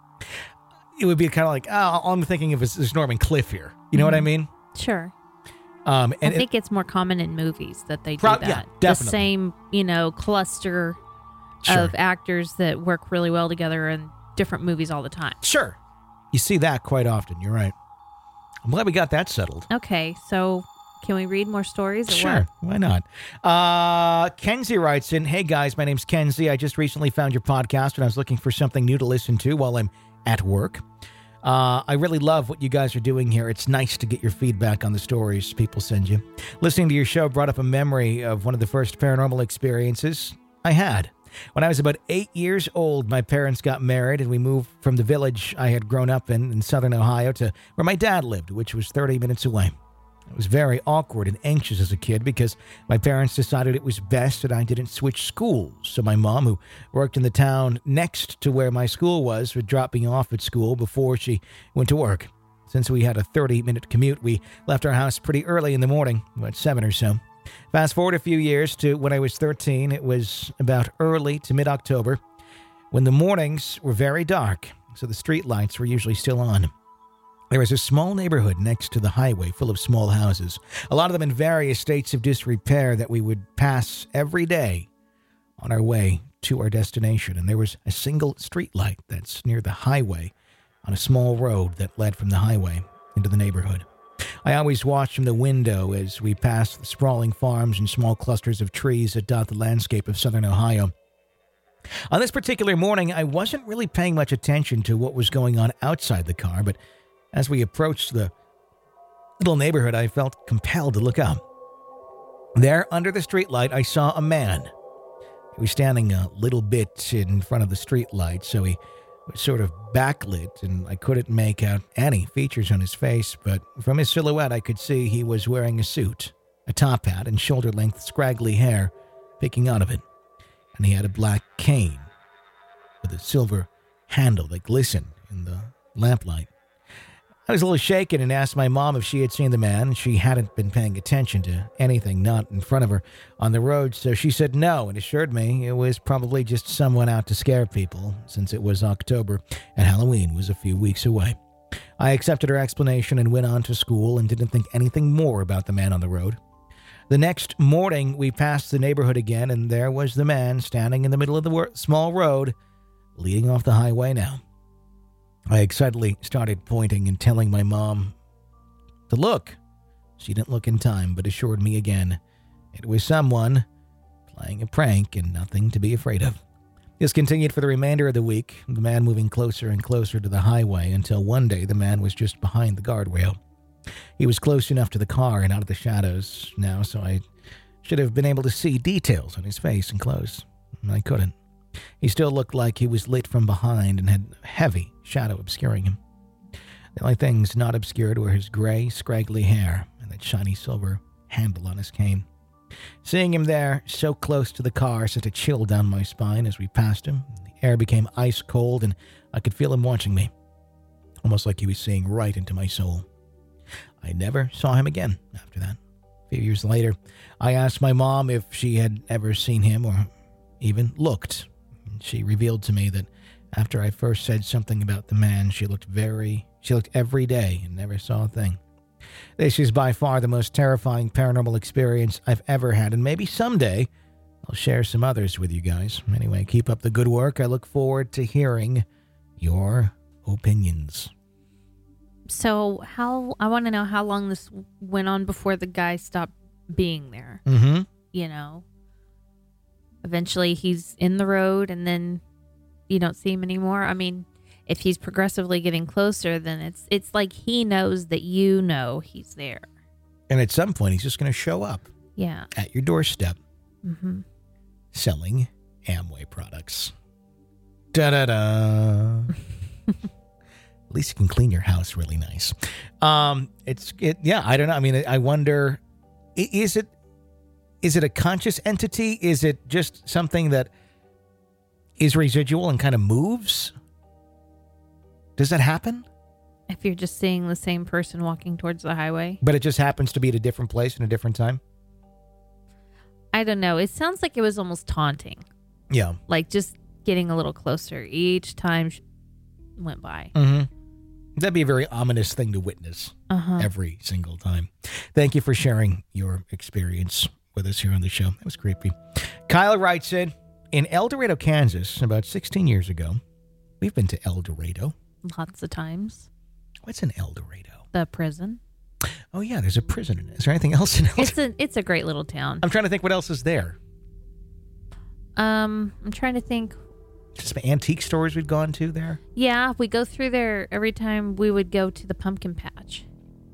it would be kind of like, oh, all I'm thinking of is, is Norm and Cliff here. You know what I mean? Sure. Um, and I think it's more common in movies that they do Prob- that. yeah, The definitely. same, you know, cluster Sure. of actors that work really well together in different movies all the time. Sure. You see that quite often. You're right. I'm glad we got that settled. Okay, so can we read more stories? Or Sure. Why not? Uh, Kenzie writes in, hey guys, my name's Kenzie. I just recently found your podcast and I was looking for something new to listen to while I'm at work. Uh, I really love what you guys are doing here. It's nice to get your feedback on the stories people send you. Listening to your show brought up a memory of one of the first paranormal experiences I had. When I was about eight years old, my parents got married and we moved from the village I had grown up in in southern Ohio to where my dad lived, which was thirty minutes away. I was very awkward and anxious as a kid because my parents decided it was best that I didn't switch schools. So my mom, who worked in the town next to where my school was, would drop me off at school before she went to work. Since we had a thirty-minute commute, we left our house pretty early in the morning, about seven or so. Fast forward a few years to when I was thirteen, it was about early to mid-October, when the mornings were very dark, so the street lights were usually still on. There was a small neighborhood next to the highway full of small houses, a lot of them in various states of disrepair that we would pass every day on our way to our destination. And there was a single street light that's near the highway on a small road that led from the highway into the neighborhood. I always watched from the window as we passed the sprawling farms and small clusters of trees that dot the landscape of southern Ohio. On this particular morning, I wasn't really paying much attention to what was going on outside the car, but as we approached the little neighborhood, I felt compelled to look up. There, under the streetlight, I saw a man. He was standing a little bit in front of the streetlight, so he was sort of backlit, and I couldn't make out any features on his face, but from his silhouette, I could see he was wearing a suit, a top hat, and shoulder-length scraggly hair peeking out of it. And he had a black cane with a silver handle that glistened in the lamplight. I was a little shaken and asked my mom if she had seen the man, and she hadn't been paying attention to anything not in front of her on the road, so she said no and assured me it was probably just someone out to scare people, since it was October and Halloween was a few weeks away. I accepted her explanation and went on to school and didn't think anything more about the man on the road. The next morning, we passed the neighborhood again, and there was the man standing in the middle of the wor- small road, leading off the highway now. I excitedly started pointing and telling my mom to look. She didn't look in time, but assured me again it was someone playing a prank and nothing to be afraid of. This continued for the remainder of the week, the man moving closer and closer to the highway until one day the man was just behind the guardrail. He was close enough to the car and out of the shadows now, so I should have been able to see details on his face and clothes. I couldn't. He still looked like he was lit from behind and had a heavy shadow obscuring him. The only things not obscured were his gray, scraggly hair and that shiny silver handle on his cane. Seeing him there, so close to the car, sent a chill down my spine as we passed him. The air became ice cold, and I could feel him watching me, almost like he was seeing right into my soul. I never saw him again after that. A few years later, I asked my mom if she had ever seen him or even looked. She revealed to me that after I first said something about the man, she looked very, she looked every day and never saw a thing. This is by far the most terrifying paranormal experience I've ever had, and maybe someday I'll share some others with you guys. Anyway, keep up the good work. I look forward to hearing your opinions. So how, I want to know how long this went on before the guy stopped being there. Mm-hmm. You know, eventually he's in the road and then you don't see him anymore. I mean, if he's progressively getting closer, then it's it's like he knows that you know he's there. And at some point, he's just going to show up. Yeah. At your doorstep. Mm-hmm. Selling Amway products. Da-da-da. At least you can clean your house really nice. Um, it's it. Yeah, I don't know. I mean, I wonder, is it is it a conscious entity? Is it just something that is residual and kind of moves? Does that happen? If you're just seeing the same person walking towards the highway. But it just happens to be at a different place and a different time? I don't know. It sounds like it was almost taunting. Yeah. Like just getting a little closer each time sh- went by. Mm-hmm. That'd be a very ominous thing to witness uh-huh. every single time. Thank you for sharing your experience with us here on the show. That was creepy. Kyle writes in, in El Dorado, Kansas, about sixteen years ago. We've been to El Dorado. Lots of times. What's in El Dorado? The prison. Oh, yeah, there's a prison in it. Is there anything else in El Dorado? It's a, it's a great little town. I'm trying to think what else is there. Um, I'm trying to think. Just some antique stores we'd gone to there? Yeah, we go through there every time we would go to the pumpkin patch.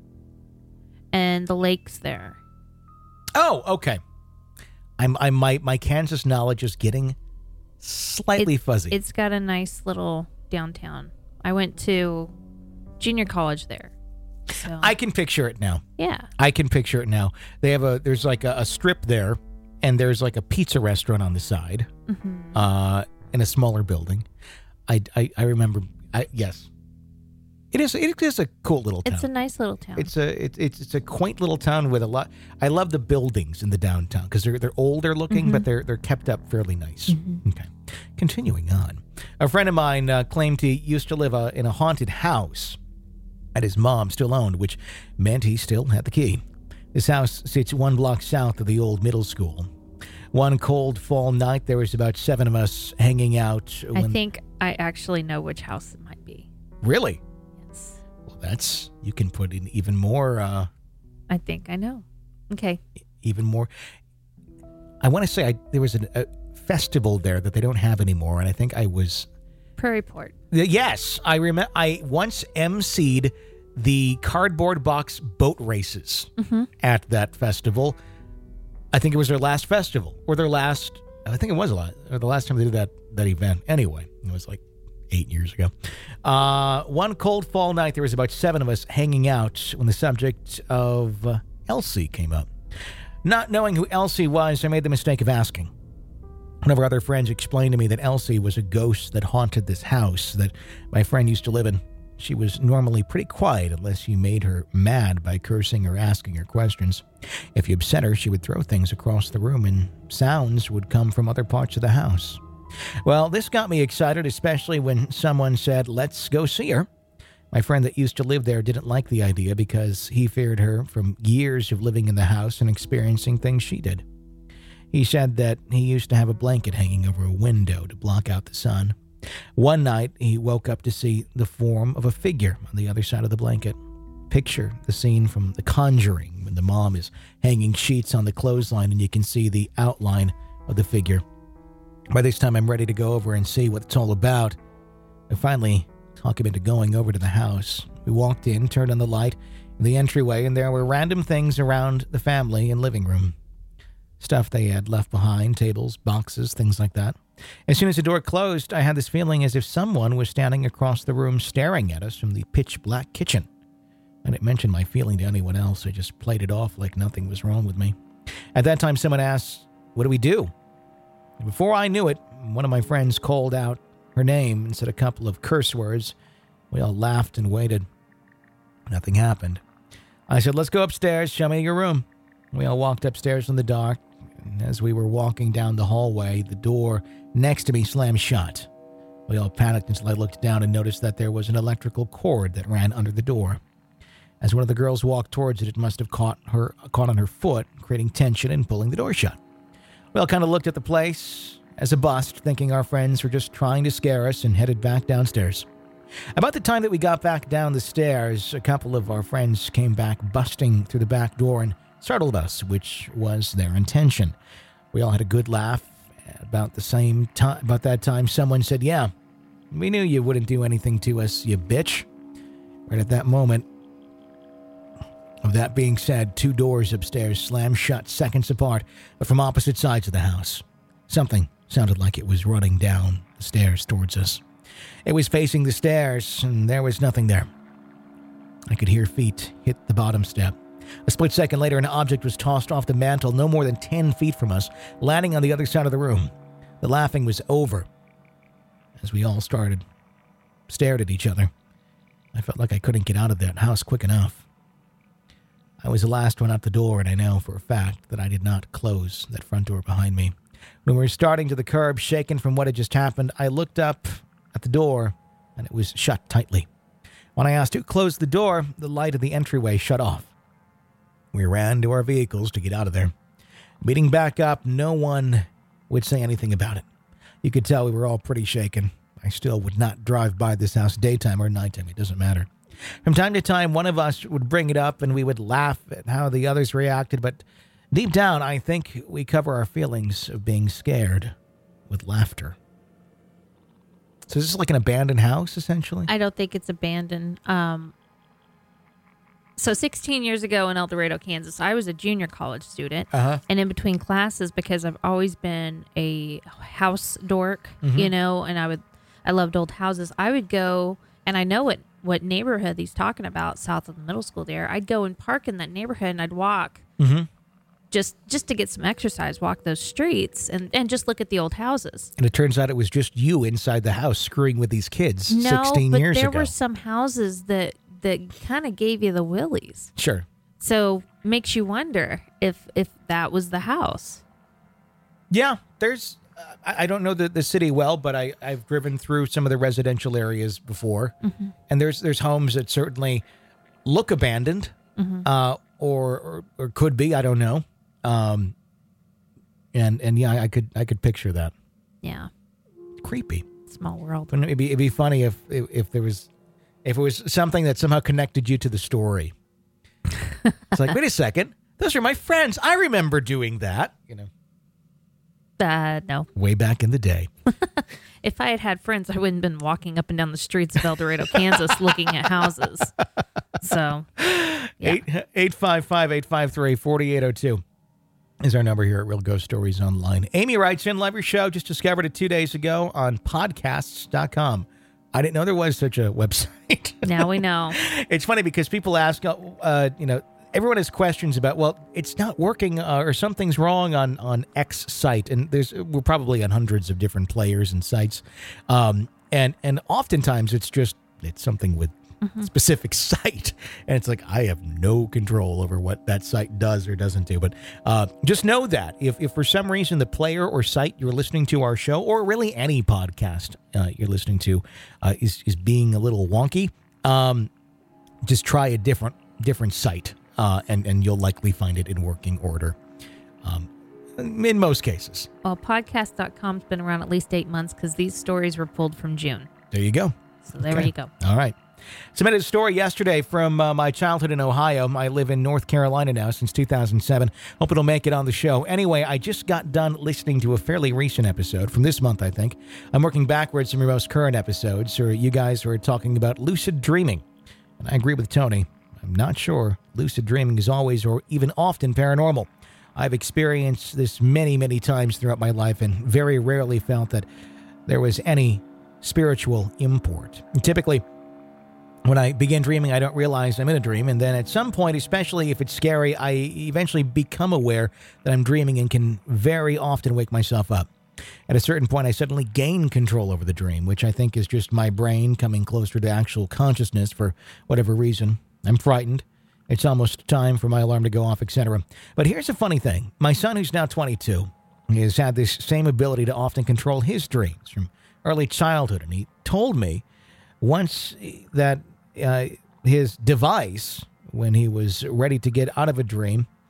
And the lake's there. Oh, okay. I'm I my my Kansas knowledge is getting slightly it, fuzzy. It's got a nice little downtown. I went to junior college there. So. I can picture it now. Yeah. I can picture it now. They have a there's like a, a strip there, and there's like a pizza restaurant on the side, mm-hmm. uh, in a smaller building. I, I, I remember. I, yes, it is. It is a cool little town. It's a nice little town. It's a it, it's it's a quaint little town with a lot. I love the buildings in the downtown because they're they're older looking, mm-hmm. but they're they're kept up fairly nice. Mm-hmm. Okay, continuing on. A friend of mine uh, claimed he used to live uh, in a haunted house that his mom still owned, which meant he still had the key. This house sits one block south of the old middle school. One cold fall night, there was about seven of us hanging out. When... I think I actually know which house it might be. Really? Yes. Well, that's, you can put in even more. Uh, I think I know. Okay. Even more. I want to say I, there was an, a festival there that they don't have anymore, and I think I was... Prairie Port. Yes, I remember. I once emceed the cardboard box boat races mm-hmm. at that festival. I think it was their last festival, or their last. I think it was a lot, or the last time they did that that event. Anyway, it was like eight years ago. Uh, one cold fall night, there was about seven of us hanging out when the subject of uh, Elsie came up. Not knowing who Elsie was, I made the mistake of asking. One of our other friends explained to me that Elsie was a ghost that haunted this house that my friend used to live in. She was normally pretty quiet unless you made her mad by cursing or asking her questions. If you upset her, she would throw things across the room and sounds would come from other parts of the house. Well, this got me excited, especially when someone said, "Let's go see her." My friend that used to live there didn't like the idea because he feared her from years of living in the house and experiencing things she did. He said that he used to have a blanket hanging over a window to block out the sun. One night, he woke up to see the form of a figure on the other side of the blanket. Picture the scene from The Conjuring when the mom is hanging sheets on the clothesline and you can see the outline of the figure. By this time, I'm ready to go over and see what it's all about. I finally talk him into going over to the house. We walked in, turned on the light in the entryway, and there were random things around the family and living room. Stuff they had left behind, tables, boxes, things like that. As soon as the door closed, I had this feeling as if someone was standing across the room staring at us from the pitch-black kitchen. I didn't mention my feeling to anyone else. I just played it off like nothing was wrong with me. At that time, someone asked, "What do we do?" And before I knew it, one of my friends called out her name and said a couple of curse words. We all laughed and waited. Nothing happened. I said, "Let's go upstairs. Show me your room." We all walked upstairs in the dark. And as we were walking down the hallway, the door next to me slammed shut. We all panicked until I looked down and noticed that there was an electrical cord that ran under the door. As one of the girls walked towards it, it must have caught her caught on her foot, creating tension and pulling the door shut. We all kind of looked at the place as a bust, thinking our friends were just trying to scare us, and headed back downstairs. About the time that we got back down the stairs, a couple of our friends came back busting through the back door and startled us, which was their intention. We all had a good laugh. About the same time, about that time, someone said, "Yeah, we knew you wouldn't do anything to us, you bitch." Right at that moment of that being said, two doors upstairs slammed shut seconds apart, but from opposite sides of the house. Something sounded like it was running down the stairs towards us. It was facing the stairs, and there was nothing there. I could hear feet hit the bottom step. A split second later, an object was tossed off the mantel no more than ten feet from us, landing on the other side of the room. The laughing was over as we all started, stared at each other. I felt like I couldn't get out of that house quick enough. I was the last one out the door, and I know for a fact that I did not close that front door behind me. When we were starting to the curb, shaken from what had just happened, I looked up at the door, and it was shut tightly. When I asked who closed the door, the light of the entryway shut off. We ran to our vehicles to get out of there. Meeting back up, no one would say anything about it. You could tell we were all pretty shaken. I still would not drive by this house daytime or nighttime. It doesn't matter. From time to time, one of us would bring it up and we would laugh at how the others reacted, but deep down, I think we cover our feelings of being scared with laughter. So is this like an abandoned house, essentially? I don't think it's abandoned. Um, so sixteen years ago in El Dorado, Kansas, I was a junior college student. Uh-huh. And in between classes, because I've always been a house dork, Mm-hmm. you know, and I would, I loved old houses. I would go, and I know what, what neighborhood he's talking about south of the middle school there. I'd go and park in that neighborhood, and I'd walk Mm-hmm. just just to get some exercise, walk those streets, and, and just look at the old houses. And it turns out it was just you inside the house screwing with these kids No, sixteen but years there ago. were some houses that that kind of gave you the willies. Sure. So makes you wonder if if that was the house. Yeah, there's, uh, I I don't know the, the city well, but I, I've driven through some of the residential areas before. Mm-hmm. And there's there's homes that certainly look abandoned, Mm-hmm. uh, or, or or could be, I don't know. Um, and and yeah, I could I could picture that. Yeah, Creepy. small world. Wouldn't it be, it'd be funny if, if if there was if it was something that somehow connected you to the story. It's like, wait a second, those are my friends. I remember doing that. You know, Uh, no. way back in the day. If I had had friends, I wouldn't have been walking up and down the streets of El Dorado, Kansas, looking at houses. So, yeah. eight five five, eight five three, four eight zero two is our number here at Real Ghost Stories Online. Amy writes in, love your show. Just discovered it two days ago on podcasts dot com. I didn't know there was such a website. Now we know. It's funny because people ask, uh, you know, everyone has questions about, well, it's not working uh, or something's wrong on, on X site. And there's, we're probably on hundreds of different players and sites. Um, and, and oftentimes it's just, it's something with mm-hmm. specific site. And it's like, I have no control over what that site does or doesn't do. But uh, just know that if, if for some reason the player or site you're listening to our show, or really any podcast uh, you're listening to uh, is, is being a little wonky, um, just try a different, different site. Uh, and, and you'll likely find it in working order um, in most cases. Well, podcast dot com's been around at least eight months because these stories were pulled from June. There you go. So there Okay. you go. All right. Submitted a story yesterday from uh, my childhood in Ohio. I live in North Carolina now since two thousand seven. Hope it'll make it on the show. Anyway, I just got done listening to a fairly recent episode from this month, I think. I'm working backwards from your most current episodes, where you guys were talking about lucid dreaming. And I agree with Tony. I'm not sure lucid dreaming is always or even often paranormal. I've experienced this many, many times throughout my life and very rarely felt that there was any spiritual import. And typically, when I begin dreaming, I don't realize I'm in a dream. And then at some point, especially if it's scary, I eventually become aware that I'm dreaming and can very often wake myself up. At a certain point, I suddenly gain control over the dream, which I think is just my brain coming closer to actual consciousness for whatever reason. I'm frightened. It's almost time for my alarm to go off, et cetera. But here's a funny thing. My son, who's now twenty-two, has had this same ability to often control his dreams from early childhood. And he told me once that uh, his device, when he was ready to get out of a dream,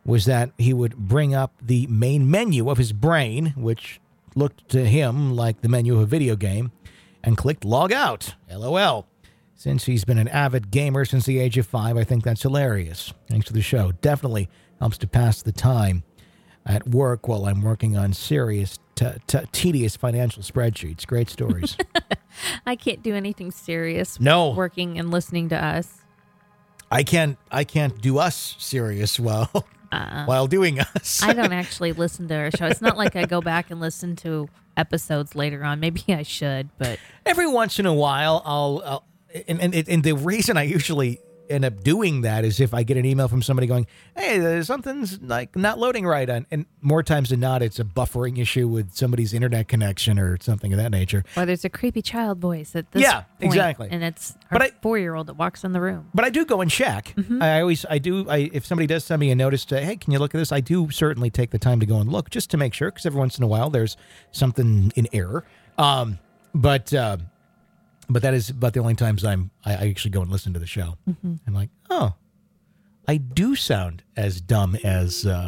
was that he would bring up the main menu of his brain, which looked to him like the menu of a video game, and clicked log out. LOL. Since he's been an avid gamer since the age of five, I think that's hilarious. Thanks to the show. Definitely helps to pass the time at work while I'm working on serious, t- t- tedious financial spreadsheets. Great stories. I can't do anything serious. No. Working and listening to us. I can't. I can't do us serious while Uh, while doing us. I don't actually listen to our show. It's not like I go back and listen to episodes later on. Maybe I should, but Every once in a while, I'll, I'll and, and and the reason I usually end up doing that is if I get an email from somebody going, "Hey, there's something's like not loading right," on, and more times than not, it's a buffering issue with somebody's internet connection or something of that nature. or there's a creepy child voice at this Yeah, point, exactly. and it's But our I- four-year-old that walks in the room. But I do go and check. Mm-hmm. I always, I do. I if somebody does send me a notice to, hey, can you look at this? I do certainly take the time to go and look just to make sure, because every once in a while there's something in error. Um, but uh, but that is about the only times I'm I, I actually go and listen to the show. Mm-hmm. I'm like, oh, I do sound as dumb as uh,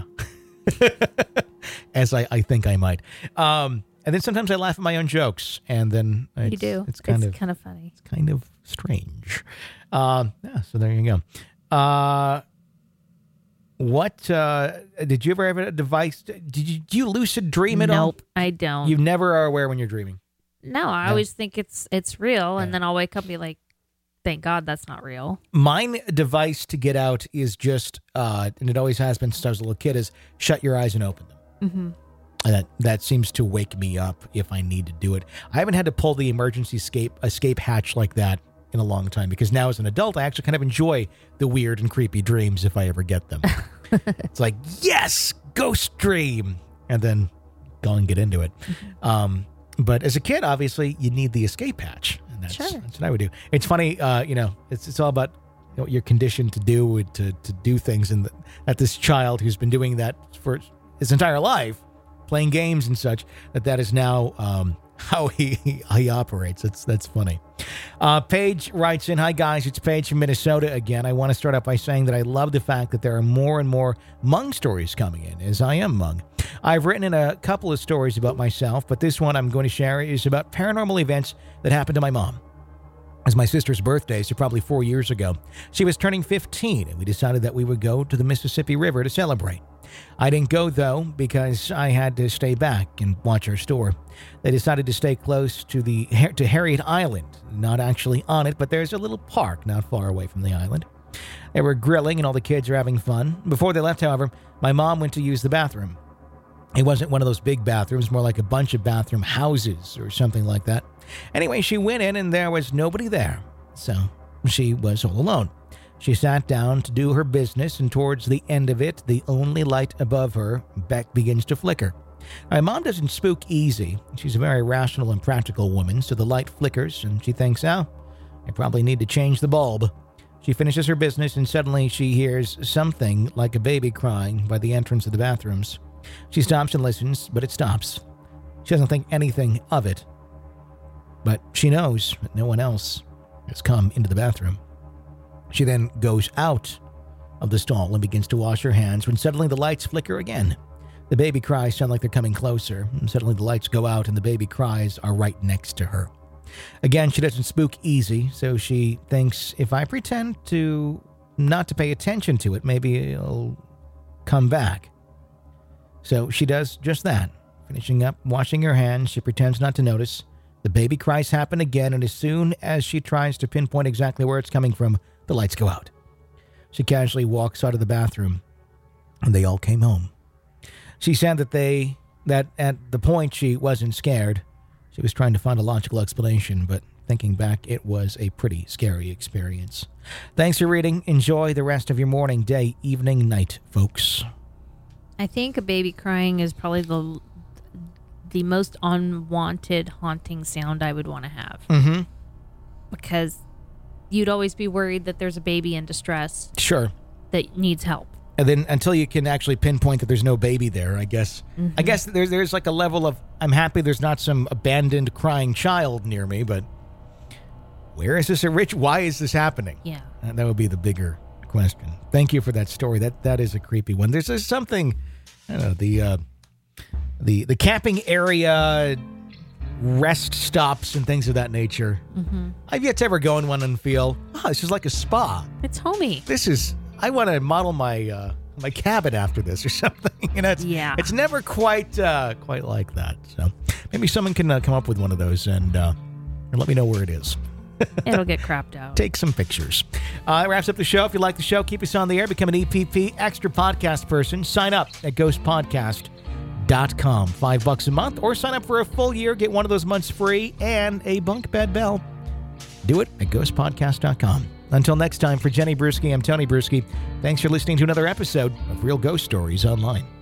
as I, I think I might. Um, and then sometimes I laugh at my own jokes, and then it's, You do. It's kind it's of kind of funny. kind of strange. Um, yeah, so there you go. Uh, what uh, did you ever have a device? Did you do you lucid dream at all? Nope, I don't. You never are aware when you're dreaming. no, I No. always think it's it's real, and Yeah. then I'll wake up and be like, "Thank God that's not real." Mine device to get out is just, uh, and it always has been since I was a little kid, is shut your eyes and open them. Mm-hmm. And that that seems to wake me up if I need to do it. I haven't had to pull the emergency escape escape hatch like that in a long time, because now as an adult, I actually kind of enjoy the weird and creepy dreams if I ever get them. It's like, yes, ghost dream, and then go and get into it. Um, but as a kid, obviously, you need the escape hatch, and that's, Sure. that's what I would do. It's funny, uh, you know, it's it's all about you know, what you're conditioned to do to to do things, and that this child who's been doing that for his entire life, playing games and such, that that is now um, how he how he operates. That's that's funny. Uh, Paige writes in, "Hi guys, it's Paige from Minnesota again. I want to start out by saying that I love the fact that there are more and more Mung stories coming in, as I am Mung. I've written in a couple of stories about myself, but this one I'm going to share is about paranormal events that happened to my mom. It was my sister's birthday, so probably four years ago. She was turning fifteen, and we decided that we would go to the Mississippi River to celebrate. I didn't go, though, because I had to stay back and watch our store. They decided to stay close to the to Harriet Island, not actually on it, but there's a little park not far away from the island. They were grilling, and all the kids are having fun. Before they left, however, my mom went to use the bathroom. It wasn't one of those big bathrooms, more like a bunch of bathroom houses or something like that. Anyway, she went in, and there was nobody there, so she was all alone. She sat down to do her business, and towards the end of it, the only light above her beck begins to flicker. My mom doesn't spook easy. She's a very rational and practical woman, so the light flickers, and she thinks, oh, I probably need to change the bulb. She finishes her business, and suddenly she hears something like a baby crying by the entrance of the bathrooms. She stops and listens, but it stops. She doesn't think anything of it. But she knows that no one else has come into the bathroom. She then goes out of the stall and begins to wash her hands when suddenly the lights flicker again. The baby cries sound like they're coming closer, and suddenly the lights go out and the baby cries are right next to her. Again, she doesn't spook easy, so she thinks if I pretend to not to pay attention to it, maybe it'll come back. So she does just that. Finishing up washing her hands, she pretends not to notice. The baby cries happen again, and as soon as she tries to pinpoint exactly where it's coming from, the lights go out. She casually walks out of the bathroom, and they all came home. She said that they that at the point she wasn't scared. She was trying to find a logical explanation, but thinking back, it was a pretty scary experience. Thanks for reading. Enjoy the rest of your morning, day, evening, night, folks." I think a baby crying is probably the the most unwanted haunting sound I would want to have. Mm-hmm. Because you'd always be worried that there's a baby in distress Sure. that needs help. And then until you can actually pinpoint that there's no baby there, I guess. Mm-hmm. I guess there's there's like a level of, I'm happy there's not some abandoned crying child near me, but where is this a rich? Why is this happening? Yeah. And that would be the bigger question. Thank you for that story. That that is a creepy one. There's, there's something, I don't know, the uh, the the camping area, rest stops and things of that nature. Mm-hmm. I've yet to ever go in one and feel, oh, this is like a spa. It's homey. This is, I want to model my uh, my cabin after this or something. You know, it's, Yeah. it's never quite uh, quite like that. So maybe someone can uh, come up with one of those and, uh, and let me know where it is. It'll get crapped out. Take some pictures. Uh, that wraps up the show. If you like the show, keep us on the air. Become an E P P Extra Podcast person. Sign up at ghost podcast dot com. Five bucks a month. Or sign up for a full year. Get one of those months free and a bunk bed bell. Do it at ghost podcast dot com. Until next time, for Jenny Bruschi, I'm Tony Bruschi. Thanks for listening to another episode of Real Ghost Stories Online.